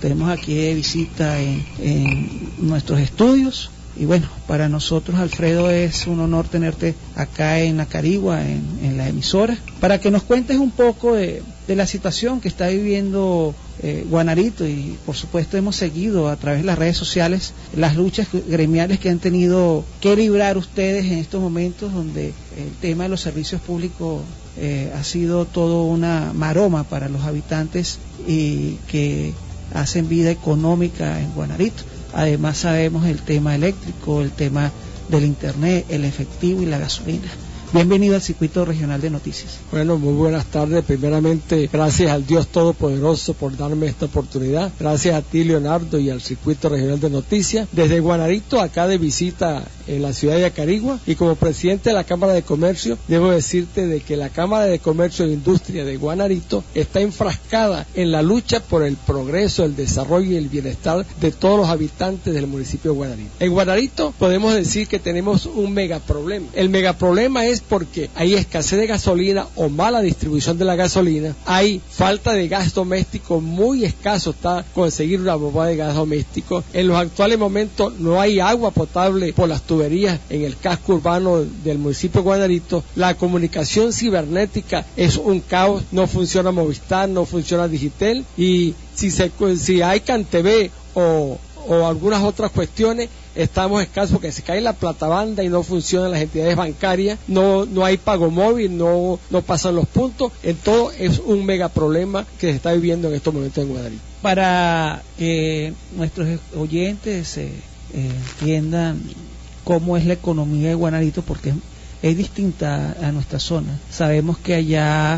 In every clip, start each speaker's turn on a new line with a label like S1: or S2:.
S1: tenemos aquí de visita en nuestros estudios. Y bueno, para nosotros, Alfredo, es un honor tenerte acá en Acarigua, en la emisora, para que nos cuentes un poco de la situación que está viviendo Guanarito. Y por supuesto hemos seguido a través de las redes sociales las luchas gremiales que han tenido que librar ustedes en estos momentos, donde el tema de los servicios públicos ha sido todo una maroma para los habitantes y que hacen vida económica en Guanarito. Además sabemos el tema eléctrico, el tema del internet, el efectivo y la gasolina. Bienvenido al Circuito Regional de Noticias.
S2: Bueno, muy buenas tardes. Primeramente, gracias al Dios Todopoderoso por darme esta oportunidad. Gracias a ti, Leonardo, y al Circuito Regional de Noticias. Desde Guanarito, acá de visita en la ciudad de Acarigua, y como presidente de la Cámara de Comercio, debo decirte de que la Cámara de Comercio e Industria de Guanarito está enfrascada en la lucha por el progreso, el desarrollo y el bienestar de todos los habitantes del municipio de Guanarito. En Guanarito podemos decir que tenemos un megaproblema. El megaproblema es porque hay escasez de gasolina o mala distribución de la gasolina, hay falta de gas doméstico, muy escaso está conseguir una bomba de gas doméstico. En los actuales momentos no hay agua potable por las tuberías en el casco urbano del municipio de Guanarito. La comunicación cibernética es un caos, no funciona Movistar, no funciona Digitel, y si hay CanTV o algunas otras cuestiones, estamos escasos porque se cae la platabanda y no funcionan las entidades bancarias, no hay pago móvil, no pasan los puntos. En todo es un mega problema que se está viviendo en estos momentos en Guanarito.
S1: Para que nuestros oyentes entiendan cómo es la economía de Guanarito, porque es distinta a nuestra zona. Sabemos que allá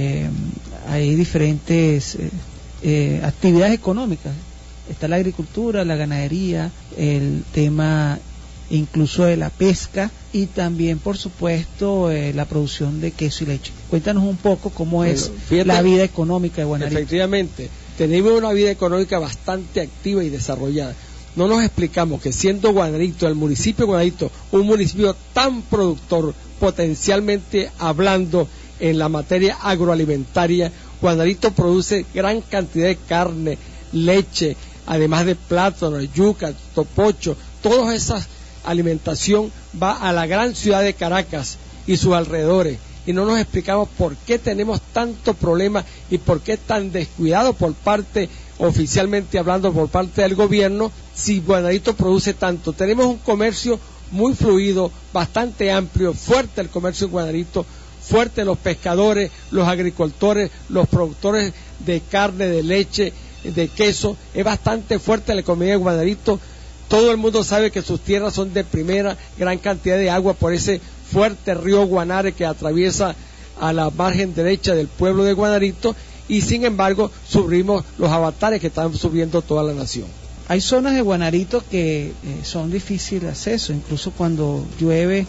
S1: hay diferentes actividades económicas. Está la agricultura, la ganadería, el tema incluso de la pesca y también, por supuesto, la producción de queso y leche. Cuéntanos un poco cómo es la vida económica de Guanarito.
S2: Efectivamente, tenemos una vida económica bastante activa y desarrollada. No nos explicamos que siendo Guanarito, el municipio de Guanarito, un municipio tan productor, potencialmente hablando en la materia agroalimentaria, Guanarito produce gran cantidad de carne, leche, además de plátano, yuca, topocho. Toda esa alimentación va a la gran ciudad de Caracas y sus alrededores, y no nos explicamos por qué tenemos tanto problema y por qué tan descuidado por parte, oficialmente hablando, por parte del gobierno, si Guanarito produce tanto. Tenemos un comercio muy fluido, bastante amplio, fuerte el comercio en Guanarito, fuerte los pescadores, los agricultores, los productores de carne, de leche, de queso. Es bastante fuerte la economía de Guanarito. Todo el mundo sabe que sus tierras son de primera, gran cantidad de agua por ese fuerte río Guanare que atraviesa a la margen derecha del pueblo de Guanarito, y sin embargo sufrimos los avatares que están sufriendo toda la nación.
S1: Hay zonas de Guanarito que son difíciles de acceso, incluso cuando llueve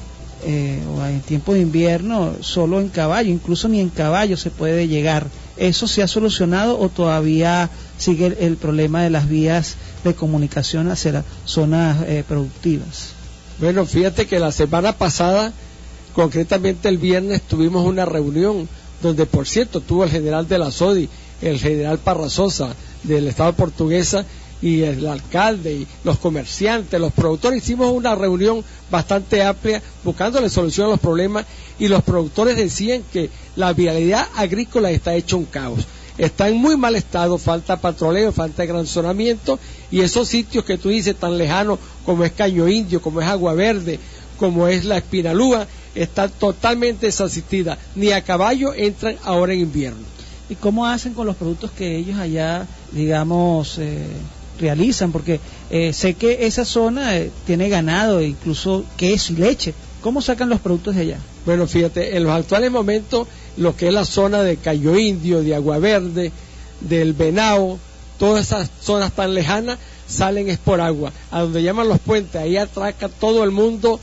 S1: o en tiempo de invierno, solo en caballo, incluso ni en caballo se puede llegar. ¿Eso se ha solucionado o todavía sigue el problema de las vías de comunicación hacia las zonas productivas?
S2: Bueno, fíjate que la semana pasada, concretamente el viernes, tuvimos una reunión donde, por cierto, tuvo el general de la SODI, el general Parrazosa del Estado Portuguesa, y el alcalde y los comerciantes, los productores. Hicimos una reunión bastante amplia buscándole solución a los problemas, y los productores decían que la vialidad agrícola está hecha un caos, está en muy mal estado, falta patroleo, falta granzonamiento, y esos sitios que tú dices tan lejanos como es Caño Indio, como es Agua Verde, como es la Espinalúa, están totalmente desasistidas, ni a caballo entran ahora en invierno.
S1: ¿Y cómo hacen con los productos que ellos allá, digamos, realizan? Porque sé que esa zona tiene ganado, incluso queso y leche. ¿Cómo sacan los productos de allá?
S2: Bueno, fíjate, en los actuales momentos, lo que es la zona de Cayo Indio, de Agua Verde, del Venao, todas esas zonas tan lejanas, salen es por agua, a donde llaman los puentes. Ahí atraca todo el mundo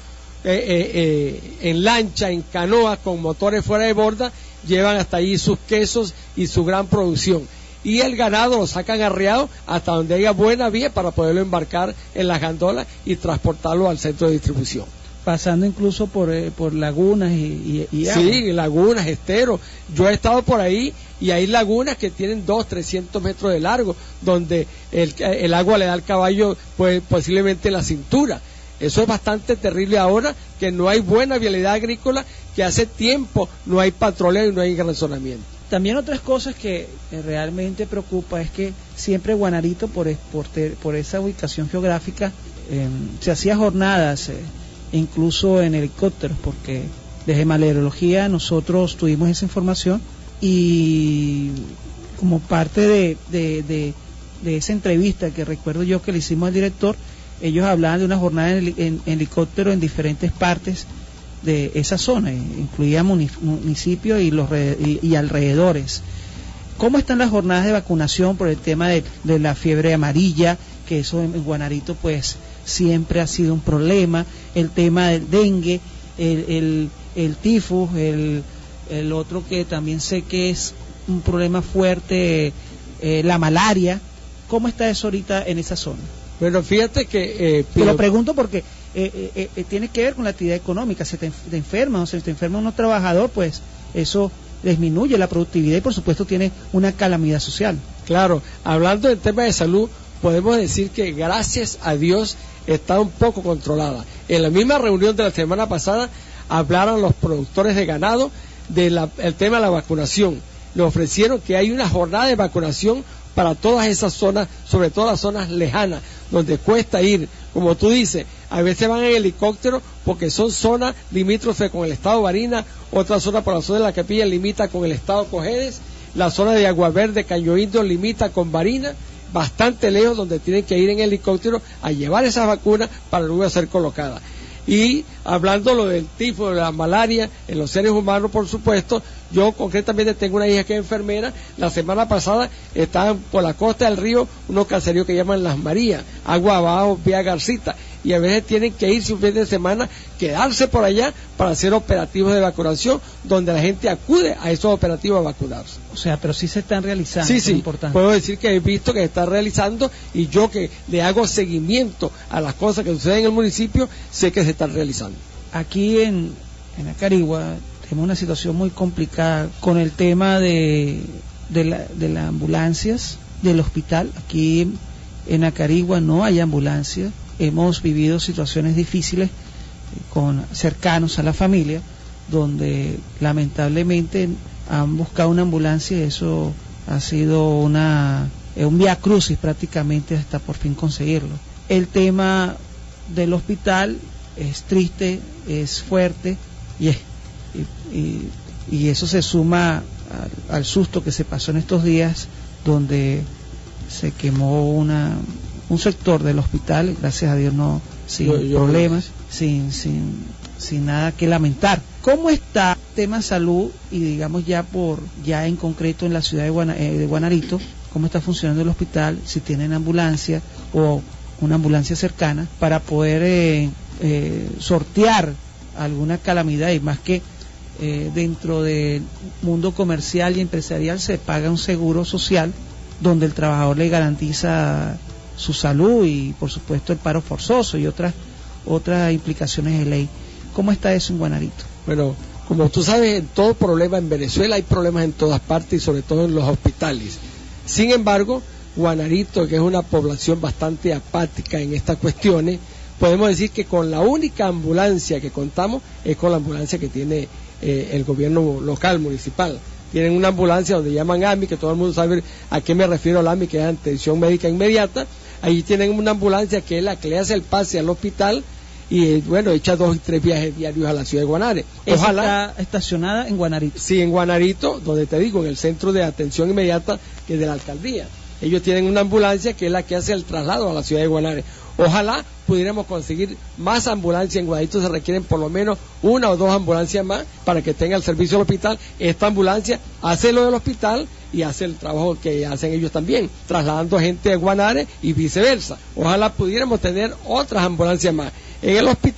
S2: en lancha, en canoa, con motores fuera de borda, llevan hasta allí sus quesos y su gran producción. Y el ganado lo sacan arreado hasta donde haya buena vía para poderlo embarcar en las gandolas y transportarlo al centro de distribución.
S1: pasando incluso por lagunas y agua.
S2: Sí, lagunas, esteros. Yo he estado por ahí y hay lagunas que tienen 200-300 metros de largo, donde el agua le da al caballo pues posiblemente la cintura. Eso es bastante terrible ahora, que no hay buena vialidad agrícola, que hace tiempo no hay patruleo y no hay razonamiento.
S1: También otras cosas que realmente preocupa es que siempre Guanarito, por esa ubicación geográfica, se hacía jornadas, incluso en helicópteros, porque desde Meteorología nosotros tuvimos esa información y como parte de esa entrevista que recuerdo yo que le hicimos al director, ellos hablaban de una jornada en helicóptero en diferentes partes de esa zona, incluía municipios y alrededores. ¿Cómo están las jornadas de vacunación por el tema de la fiebre amarilla? Que eso en Guanarito pues siempre ha sido un problema, el tema del dengue, el tifus, el otro que también sé que es un problema fuerte, la malaria. ¿Cómo está eso ahorita en esa zona?
S2: Bueno, fíjate que...
S1: Te lo pregunto porque tiene que ver con la actividad económica. Si te enferma o se te enferma uno trabajador, pues eso disminuye la productividad y por supuesto tiene una calamidad social.
S2: Claro, hablando del tema de salud, podemos decir que gracias a Dios está un poco controlada. En la misma reunión de la semana pasada hablaron los productores de ganado del tema de la vacunación. Le ofrecieron que hay una jornada de vacunación para todas esas zonas, sobre todo las zonas lejanas, donde cuesta ir. Como tú dices, a veces van en helicóptero porque son zonas limítrofes con el estado Barinas, otra zona por la zona de la Capilla limita con el estado Cojedes, la zona de Agua Verde, Caño Indio limita con Barinas, bastante lejos, donde tienen que ir en helicóptero a llevar esas vacunas para luego ser colocadas. Y hablando lo del tifo, de la malaria en los seres humanos, por supuesto, yo concretamente tengo una hija que es enfermera. La semana pasada estaban por la costa del río unos caseríos que llaman Las Marías, agua abajo, vía Garcita, y a veces tienen que irse un fin de semana, quedarse por allá para hacer operativos de vacunación, donde la gente acude a esos operativos a vacunarse.
S1: O sea, pero sí se están realizando.
S2: Sí, sí, puedo decir que he visto que se está realizando, y yo que le hago seguimiento a las cosas que suceden en el municipio, sé que se están realizando.
S1: Aquí en Acarigua tenemos una situación muy complicada con el tema de las ambulancias del hospital. Aquí en Acarigua no hay ambulancias. Hemos vivido situaciones difíciles con cercanos a la familia, donde lamentablemente han buscado una ambulancia y eso ha sido un vía crucis prácticamente hasta por fin conseguirlo. El tema del hospital es triste, es fuerte y eso se suma al susto que se pasó en estos días, donde se quemó un sector del hospital, gracias a Dios no sin problemas, sin nada que lamentar. ¿Cómo está el tema salud y digamos ya en concreto en la ciudad de Guanarito? ¿Cómo está funcionando el hospital? Si tienen ambulancia o una ambulancia cercana para poder sortear alguna calamidad, y más que dentro del mundo comercial y empresarial se paga un seguro social donde el trabajador le garantiza su salud y por supuesto el paro forzoso y otras implicaciones de ley. ¿Cómo está eso en Guanarito?
S2: Bueno, como tú sabes, en todo problema en Venezuela hay problemas en todas partes y sobre todo en los hospitales. Sin embargo, Guanarito, que es una población bastante apática en estas cuestiones, podemos decir que con la única ambulancia que contamos es con la ambulancia que tiene el gobierno local, municipal. Tienen una ambulancia donde llaman AMI, que todo el mundo sabe a qué me refiero, la AMI, que es atención médica inmediata. Ahí tienen una ambulancia que es la que le hace el pase al hospital y bueno, echa 2 y 3 viajes diarios a la ciudad de Guanare.
S1: Ojalá. ¿Está estacionada en Guanarito?
S2: Sí, en Guanarito, donde te digo, en el centro de atención inmediata, que es de la alcaldía. Ellos tienen una ambulancia que es la que hace el traslado a la ciudad de Guanare. Ojalá pudiéramos conseguir más ambulancias. En Guanarito se requieren por lo menos 1 o 2 ambulancias más para que tenga el servicio del hospital. Esta ambulancia hace lo del hospital y hace el trabajo que hacen ellos también, trasladando gente de Guanare y viceversa. Ojalá pudiéramos tener otras ambulancias más. En el hospital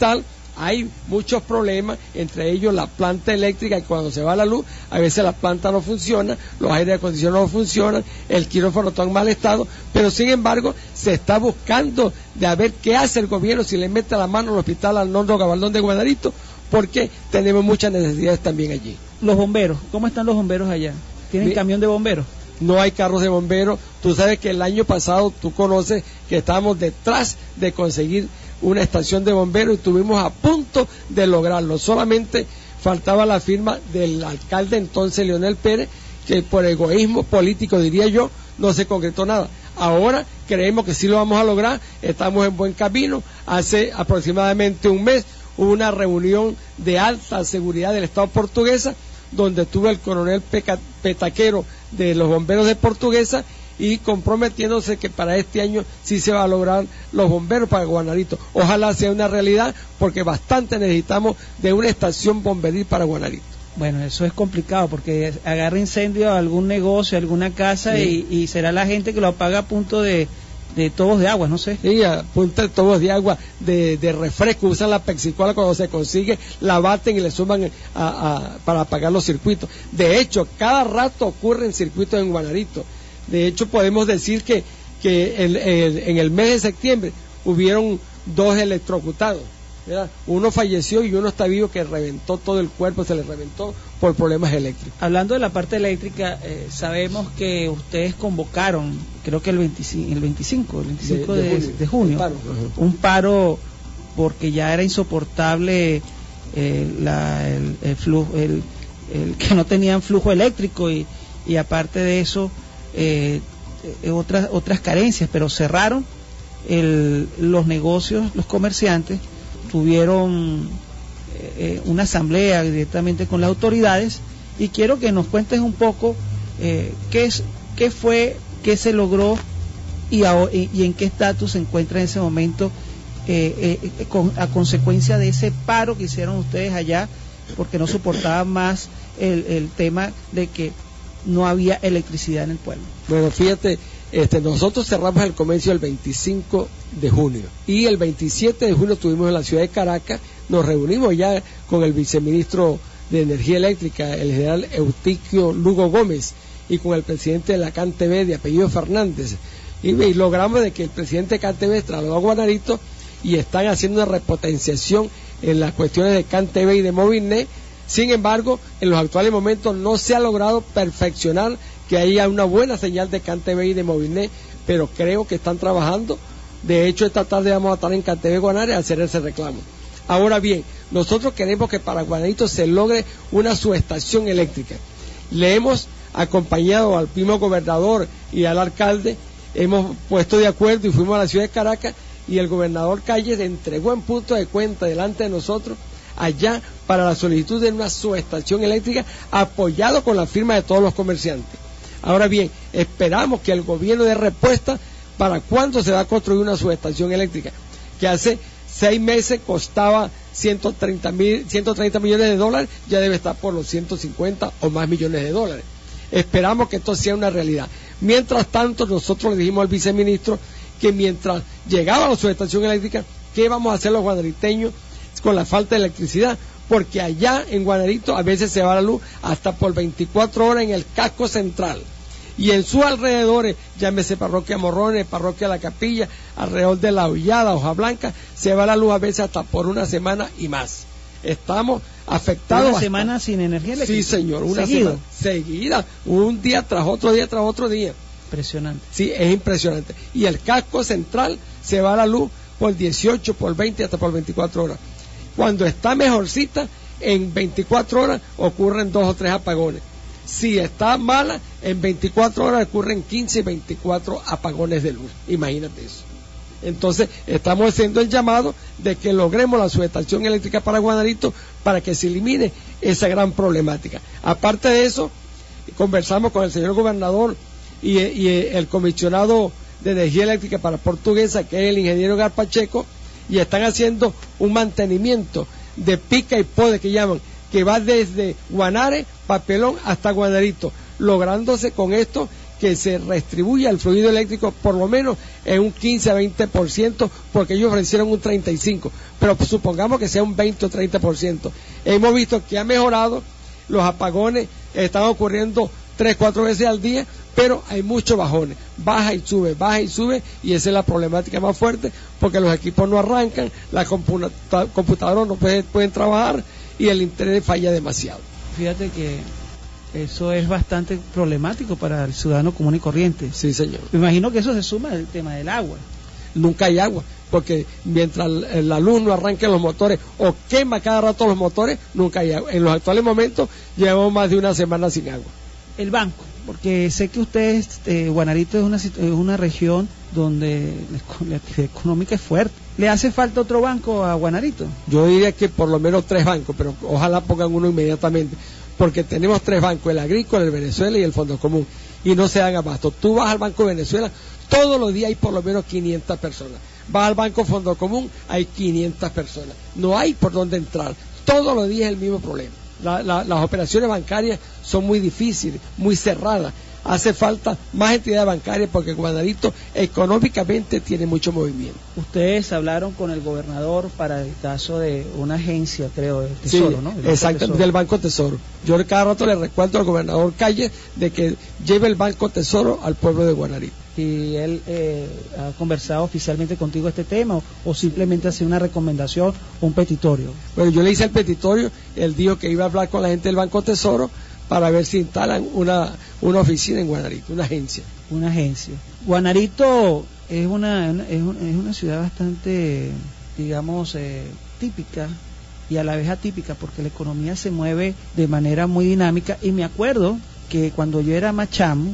S2: hay muchos problemas, entre ellos la planta eléctrica, y cuando se va la luz, a veces la planta no funciona, los aires acondicionados no funcionan, el quirófano está en mal estado, pero sin embargo se está buscando de a ver qué hace el gobierno, si le mete la mano al hospital Arnoldo Gabaldón de Guanarito, porque tenemos muchas necesidades también allí.
S1: Los bomberos, ¿cómo están los bomberos allá? ¿Tienen camión de bomberos?
S2: No hay carros de bomberos. Tú sabes que el año pasado, tú conoces que estábamos detrás de conseguir una estación de bomberos y estuvimos a punto de lograrlo. Solamente faltaba la firma del alcalde entonces, Leonel Pérez, que por egoísmo político, diría yo, no se concretó nada. Ahora creemos que sí lo vamos a lograr, estamos en buen camino. Hace aproximadamente un mes hubo una reunión de alta seguridad del Estado Portuguesa, donde estuvo el coronel Petaquero de los bomberos de Portuguesa y comprometiéndose que para este año sí se va a lograr los bomberos para Guanarito. Ojalá sea una realidad, porque bastante necesitamos de una estación bomberil para Guanarito.
S1: Bueno, eso es complicado porque agarra incendio a algún negocio, a alguna casa, sí. y será la gente que lo apaga a punto de tobos de agua, no sé.
S2: Sí, a punta de tobos de agua, de refresco, usan la pexicola cuando se consigue, la baten y le suman para apagar los circuitos. De hecho, cada rato ocurren circuitos en Guanarito. De hecho, podemos decir que en el mes de septiembre hubieron 2 electrocutados, ¿verdad? Uno falleció y uno está vivo, que reventó todo el cuerpo, se le reventó por problemas eléctricos.
S1: Hablando de la parte eléctrica, sabemos que ustedes convocaron, creo que el 25 de junio, un paro porque ya era insoportable el flujo, el que no tenían flujo eléctrico y aparte de eso otras carencias, pero cerraron los negocios, los comerciantes tuvieron una asamblea directamente con las autoridades, y quiero que nos cuentes un poco qué se logró y en qué estatus se encuentra en ese momento a consecuencia de ese paro que hicieron ustedes allá, porque no soportaban más el tema de que no había electricidad en el pueblo.
S2: Bueno, fíjate, nosotros cerramos el comercio el 25 de junio y el 27 de junio estuvimos en la ciudad de Caracas, nos reunimos ya con el viceministro de Energía Eléctrica, el general Eutiquio Lugo Gómez, y con el presidente de la CanTV de apellido Fernández, y logramos de que el presidente de CanTV trasladó a Guanarito y están haciendo una repotenciación en las cuestiones de CanTV y de Movilnet. Sin embargo, en los actuales momentos no se ha logrado perfeccionar que haya una buena señal de CanTV y de Movilnet, pero creo que están trabajando. De hecho, esta tarde vamos a estar en CanTV Guanare a hacer ese reclamo. Ahora bien, nosotros queremos que para Guanarito se logre una subestación eléctrica. Le hemos acompañado al mismo gobernador y al alcalde, hemos puesto de acuerdo y fuimos a la ciudad de Caracas, y el gobernador Calles entregó en punto de cuenta delante de nosotros allá para la solicitud de una subestación eléctrica, apoyado con la firma de todos los comerciantes. Ahora bien, esperamos que el gobierno dé respuesta para cuándo se va a construir una subestación eléctrica, que hace 6 meses costaba 130 millones de dólares, ya debe estar por los 150 o más millones de dólares. Esperamos que esto sea una realidad. Mientras tanto, nosotros le dijimos al viceministro que mientras llegaba la subestación eléctrica, ¿qué vamos a hacer los guanariteños con la falta de electricidad? Porque allá en Guanarito a veces se va la luz hasta por 24 horas en el casco central, y en sus alrededores, llámese Parroquia Morrones, Parroquia La Capilla, alrededor de La Hollada, Hoja Blanca, se va la luz a veces hasta por una semana y más. Estamos afectados.
S1: ¿Una semana sin energía eléctrica?
S2: Sí, señor, una semana seguida, un día tras otro día tras otro día.
S1: Impresionante.
S2: Sí, es impresionante. Y el casco central se va la luz por 18, por 20, hasta por 24 horas. Cuando está mejorcita, en 24 horas ocurren 2 o 3 apagones. Si está mala, en 24 horas ocurren 15 y 24 apagones de luz. Imagínate eso. Entonces, estamos haciendo el llamado de que logremos la subestación eléctrica para Guanarito para que se elimine esa gran problemática. Aparte de eso, conversamos con el señor gobernador y el comisionado de Energía Eléctrica para Portuguesa, que es el ingeniero Garpacheco, y están haciendo un mantenimiento de pica y pode, que llaman, que va desde Guanare, Papelón hasta Guanarito, lográndose con esto que se redistribuya el fluido eléctrico por lo menos en un 15 a 20%, porque ellos ofrecieron un 35%, pero supongamos que sea un 20 o 30%. Hemos visto que ha mejorado, los apagones están ocurriendo 3-4 veces al día, pero hay muchos bajones, baja y sube, y esa es la problemática más fuerte, porque los equipos no arrancan, las computadoras no pueden trabajar y el internet falla demasiado.
S1: Fíjate que eso es bastante problemático para el ciudadano común y corriente.
S2: Sí, señor.
S1: Me imagino que eso se suma al tema del agua.
S2: Nunca hay agua, porque mientras la luz no arranque los motores o quema cada rato los motores, nunca hay agua. En los actuales momentos llevamos más de una semana sin agua.
S1: El banco, porque sé que ustedes, Guanarito es una región donde la actividad económica es fuerte. ¿Le hace falta otro banco a Guanarito?
S2: Yo diría que por lo menos 3 bancos, pero ojalá pongan uno inmediatamente, porque tenemos 3 bancos, el agrícola, el Venezuela y el Fondo Común, y no se dan abasto. Tú vas al Banco de Venezuela, todos los días hay por lo menos 500 personas. Vas al Banco Fondo Común, hay 500 personas. No hay por dónde entrar. Todos los días es el mismo problema. Las operaciones bancarias son muy difíciles, muy cerradas. Hace falta más entidades bancarias porque Guanarito económicamente tiene mucho movimiento.
S1: Ustedes hablaron con el gobernador para el caso de una agencia, creo, del Tesoro,
S2: sí,
S1: ¿no?
S2: Exacto, del Banco Tesoro. Yo cada rato le recuerdo al gobernador Calle de que lleve el Banco Tesoro al pueblo de Guanarito.
S1: ¿Y él ha conversado oficialmente contigo este tema o simplemente hace una recomendación o un petitorio?
S2: Bueno, yo le hice el petitorio, él dijo que iba a hablar con la gente del Banco Tesoro para ver si instalan una oficina en Guanarito, una agencia.
S1: Una agencia. Guanarito es una ciudad bastante, digamos, típica y a la vez atípica, porque la economía se mueve de manera muy dinámica, y me acuerdo que cuando yo era más chamo,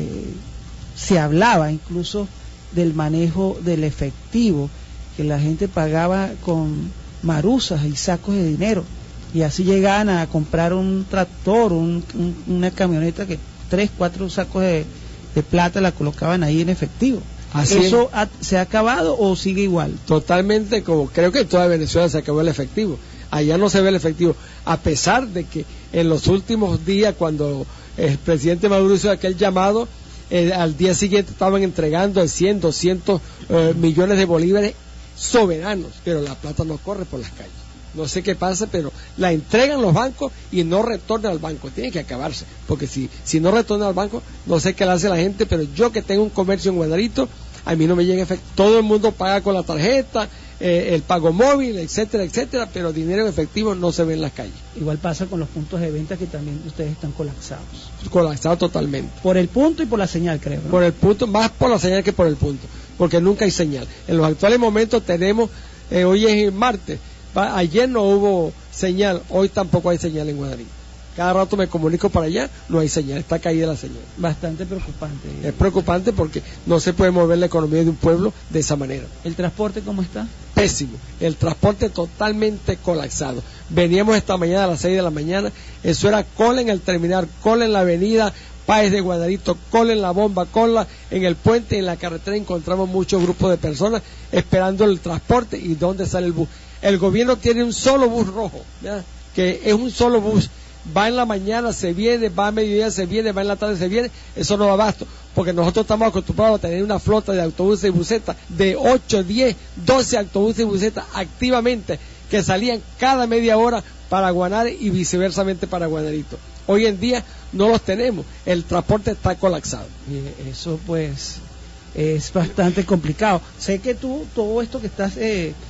S1: se hablaba incluso del manejo del efectivo, que la gente pagaba con marusas y sacos de dinero, y así llegaban a comprar un tractor, una camioneta que 3-4 sacos de plata la colocaban ahí en efectivo. ¿Eso se ha acabado o sigue igual?
S2: Totalmente, como creo que en toda Venezuela se acabó el efectivo. Allá no se ve el efectivo, a pesar de que en los últimos días, cuando el presidente Maduro hizo aquel llamado, al día siguiente estaban entregando 100, 200 millones de bolívares soberanos, pero la plata no corre por las calles. No sé qué pasa, pero la entregan los bancos y no retornan al banco. Tiene que acabarse, porque si no retorna al banco, no sé qué le hace la gente, pero yo que tengo un comercio en Guanarito, a mí no me llega efectivo. Todo el mundo paga con la tarjeta, el pago móvil, etcétera, etcétera, pero dinero en efectivo no se ve en las calles.
S1: Igual pasa con los puntos de venta, que también ustedes están colapsados.
S2: Colapsados totalmente.
S1: Por el punto y por la señal, creo, ¿no?
S2: Por el punto, más por la señal que por el punto, porque nunca hay señal. En los actuales momentos tenemos, hoy es martes, ayer no hubo señal, hoy tampoco hay señal en Guanarito. Cada rato me comunico para allá, no hay señal, está caída la señal.
S1: Bastante preocupante.
S2: Es preocupante porque no se puede mover la economía de un pueblo de esa manera.
S1: ¿El transporte cómo está?
S2: Pésimo, el transporte totalmente colapsado. Veníamos esta mañana a las 6 de la mañana, eso era cola en el terminal, cola en la avenida Páez de Guanarito, cola en la bomba, cola en el puente, en la carretera encontramos muchos grupos de personas esperando el transporte. ¿Y dónde sale el bus? El gobierno tiene un solo bus rojo, ¿ya? Que es un solo bus, va en la mañana, se viene, va a mediodía, se viene, va en la tarde, se viene. Eso no da abasto, porque nosotros estamos acostumbrados a tener una flota de autobuses y busetas de 8, 10, 12 autobuses y busetas activamente, que salían cada media hora para Guanare y viceversamente para Guanarito. Hoy en día no los tenemos, el transporte está colapsado.
S1: Y eso pues es bastante complicado. Sé que tú, todo esto que estás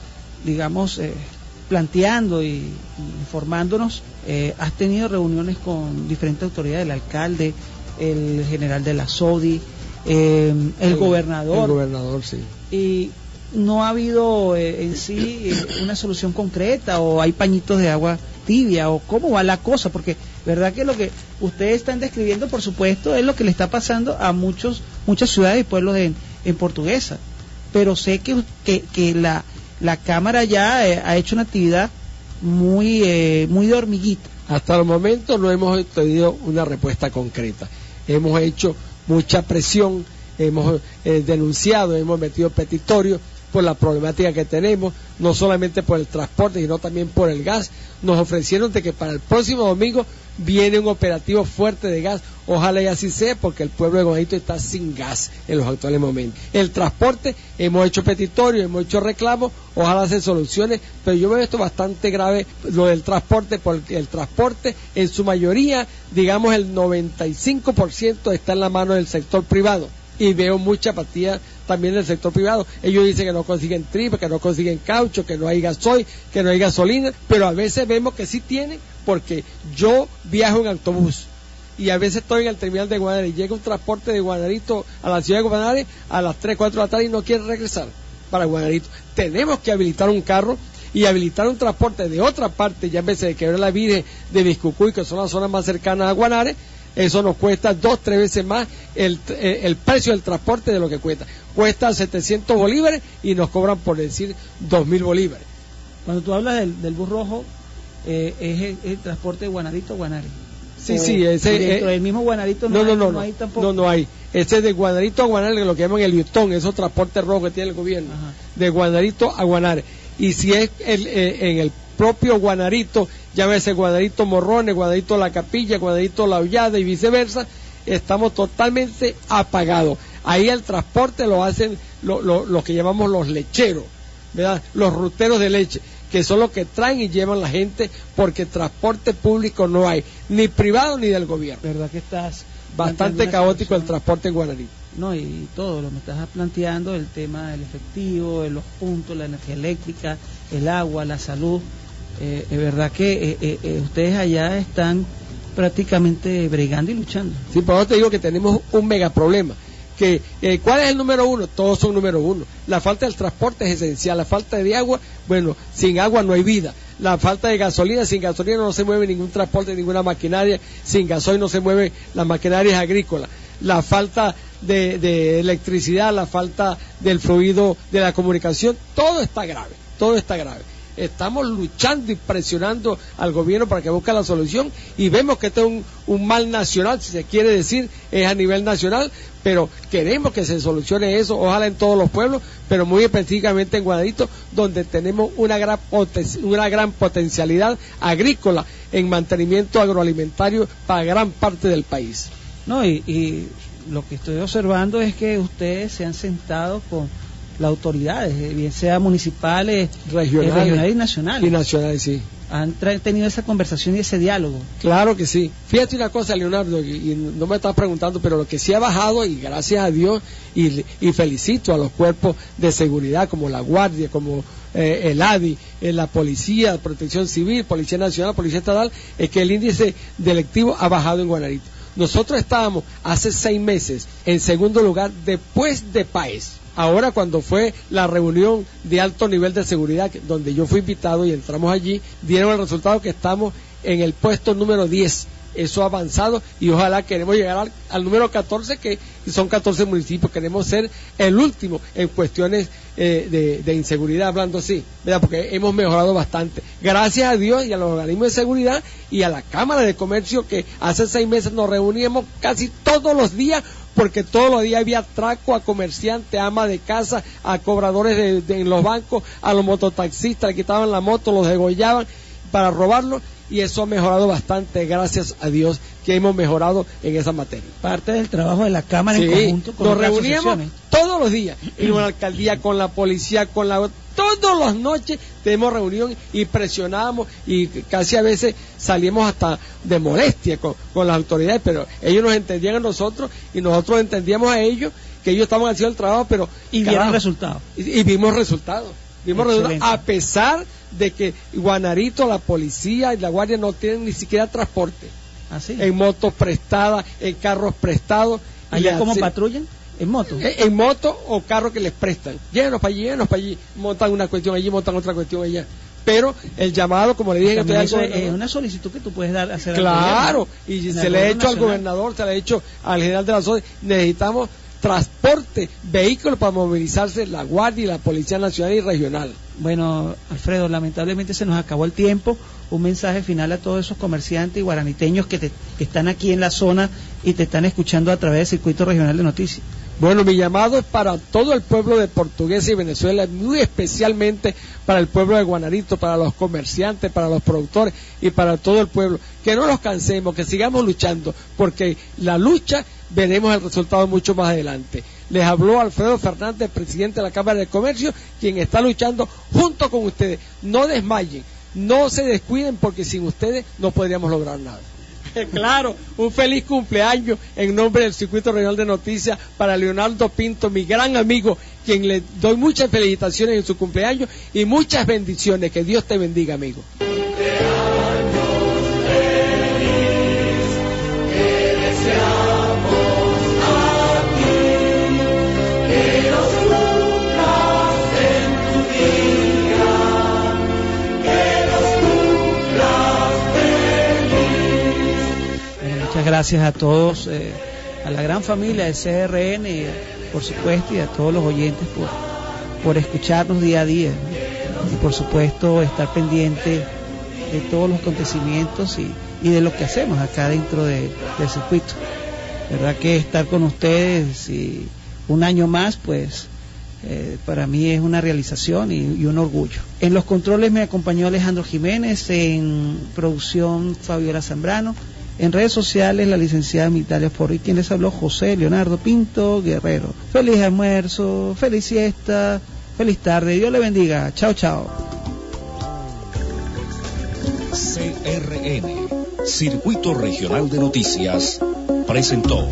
S1: planteando y informándonos, has tenido reuniones con diferentes autoridades, el alcalde, el general de la SODI, el gobernador.
S2: El gobernador, sí.
S1: Y no ha habido en sí una solución concreta, o hay pañitos de agua tibia, o cómo va la cosa, porque verdad que lo que ustedes están describiendo, por supuesto, es lo que le está pasando a muchas ciudades y pueblos en Portuguesa, pero sé que la Cámara ya ha hecho una actividad muy de hormiguita.
S2: Hasta el momento no hemos tenido una respuesta concreta. Hemos hecho mucha presión, hemos denunciado, hemos metido petitorios por la problemática que tenemos, no solamente por el transporte, sino también por el gas. Nos ofrecieron de que para el próximo domingo viene un operativo fuerte de gas. Ojalá y así sea, porque el pueblo de Guanarito está sin gas en los actuales momentos. El transporte, hemos hecho petitorio, hemos hecho reclamos, ojalá se solucione, pero yo veo esto bastante grave, lo del transporte, porque el transporte en su mayoría, digamos el 95% está en la mano del sector privado, y veo mucha apatía también del sector privado. Ellos dicen que no consiguen tripa, que no consiguen caucho, que no hay gasoil, que no hay gasolina, pero a veces vemos que sí tienen, porque yo viajo en autobús y a veces estoy en el terminal de Guanare y llega un transporte de Guanarito a la ciudad de Guanare a las 3, 4 de la tarde y no quiere regresar para Guanarito. Tenemos que habilitar un carro y habilitar un transporte de otra parte, ya en vez de Quebrada la Virgen, de Viscucuy, que son las zonas más cercanas a Guanare. Eso nos cuesta 2, 3 veces más el precio del transporte de lo que cuesta. Cuesta 700 bolívares y nos cobran, por decir, 2.000 bolívares.
S1: Cuando tú hablas del bus rojo, es el transporte de Guanarito a Guanare.
S2: Sí, ese
S1: dentro del mismo Guanarito no hay tampoco.
S2: No hay. Ese es de Guanarito a Guanare, lo que llaman el Yutón, esos transportes rojos que tiene el gobierno. Ajá. De Guanarito a Guanare. Y si es en el propio Guanarito, llámese Guanarito Morrones, Guanarito La Capilla, Guanarito La Hollada y viceversa, estamos totalmente apagados. Ahí el transporte lo hacen lo que llamamos los lecheros, ¿verdad? Los ruteros de leche, que son los que traen y llevan la gente, porque transporte público no hay, ni privado ni del gobierno.
S1: ¿Verdad que estás
S2: bastante caótico el transporte en Guanarito?
S1: No, y todo lo que me estás planteando, el tema del efectivo, de los puntos, la energía eléctrica, el agua, la salud, es verdad que ustedes allá están prácticamente bregando y luchando.
S2: Sí, por eso te digo que tenemos un mega problema. ¿Cuál es el número uno? Todos son número uno. La falta del transporte es esencial. La falta de agua, bueno, sin agua no hay vida. La falta de gasolina, sin gasolina no se mueve ningún transporte, ninguna maquinaria. Sin gasoil no se mueven las maquinarias agrícolas. La falta de electricidad, la falta del fluido de la comunicación, todo está grave, todo está grave. Estamos luchando y presionando al gobierno para que busque la solución, y vemos que este es un mal nacional, si se quiere decir, es a nivel nacional, pero queremos que se solucione eso, ojalá en todos los pueblos, pero muy específicamente en Guanarito, donde tenemos una gran potencialidad agrícola en mantenimiento agroalimentario para gran parte del país.
S1: No, y lo que estoy observando es que ustedes se han sentado con las autoridades, bien sea municipales, regionales y nacionales.
S2: Y nacionales, sí.
S1: Han tenido esa conversación y ese diálogo.
S2: Claro que sí. Fíjate una cosa, Leonardo, y no me estás preguntando, pero lo que sí ha bajado, y gracias a Dios, y felicito a los cuerpos de seguridad, como la Guardia, como el ADI, la Policía, Protección Civil, Policía Nacional, Policía Estatal, es que el índice delictivo ha bajado en Guanarito. Nosotros estábamos hace 6 meses en segundo lugar después de Páez. Ahora, cuando fue la reunión de alto nivel de seguridad, donde yo fui invitado y entramos allí, dieron el resultado que estamos en el puesto número 10. Eso ha avanzado y ojalá queremos llegar al número 14, que son 14 municipios. Queremos ser el último en cuestiones de inseguridad, hablando así, ¿verdad? Porque hemos mejorado bastante. Gracias a Dios y a los organismos de seguridad y a la Cámara de Comercio, que hace 6 meses nos reuníamos casi todos los días, porque todos los días había atraco a comerciantes, a amas de casa, a cobradores en los bancos, a los mototaxistas, le quitaban la moto, los degollaban para robarlos, y eso ha mejorado bastante, gracias a Dios que hemos mejorado en esa materia.
S1: Parte del trabajo de la Cámara, sí, en conjunto con
S2: nos reuníamos todos los días, y con la alcaldía, con la policía, todas las noches tenemos reunión y presionábamos, y casi a veces salíamos hasta de molestia con las autoridades, pero ellos nos entendían a nosotros y nosotros entendíamos a ellos, que ellos estaban haciendo el trabajo, pero
S1: y vieron resultados.
S2: Y vimos resultados. A pesar de que Guanarito, la policía y la Guardia no tienen ni siquiera transporte.
S1: ¿Ah, sí?
S2: En motos prestadas, en carros prestados.
S1: ¿Allá cómo patrullan? ¿En moto?
S2: En moto o carros que les prestan. Llévenos para allí, montan una cuestión allí, montan otra cuestión allá. Pero el llamado, como le dije,
S1: es una solicitud que tú puedes hacer.
S2: Claro, y se le ha hecho al gobernador, se le ha hecho al general de la SODE. Necesitamos transporte, vehículos para movilizarse la Guardia y la Policía Nacional y Regional.
S1: Bueno, Alfredo, lamentablemente se nos acabó el tiempo. Un mensaje final a todos esos comerciantes y guaraniteños que están aquí en la zona y te están escuchando a través del Circuito Regional de Noticias.
S2: Bueno, mi llamado es para todo el pueblo de Portuguesa y Venezuela, muy especialmente para el pueblo de Guanarito, para los comerciantes, para los productores y para todo el pueblo. Que no nos cansemos, que sigamos luchando, porque la lucha veremos el resultado mucho más adelante. Les habló Alfredo Fernández, presidente de la Cámara de Comercio, quien está luchando junto con ustedes. No desmayen, no se descuiden, porque sin ustedes no podríamos lograr nada. Claro, un feliz cumpleaños en nombre del Circuito Regional de Noticias para Leonardo Pinto, mi gran amigo, quien le doy muchas felicitaciones en su cumpleaños y muchas bendiciones. Que Dios te bendiga, amigo.
S1: Gracias a todos, a la gran familia de CRN, por supuesto, y a todos los oyentes por escucharnos día a día, ¿no? Y por supuesto estar pendiente de todos los acontecimientos y de lo que hacemos acá dentro del circuito. Verdad que estar con ustedes y un año más, pues para mí es una realización y un orgullo. En los controles me acompañó Alejandro Jiménez, en producción Fabiola Zambrano. En redes sociales, la licenciada Mitalia Forri, quien les habló, José Leonardo Pinto Guerrero. Feliz almuerzo, feliz siesta, feliz tarde, Dios le bendiga. Chao, chao.
S3: CRN, Circuito Regional de Noticias, presentó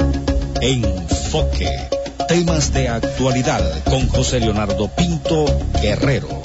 S3: Enfoque, temas de actualidad con José Leonardo Pinto Guerrero.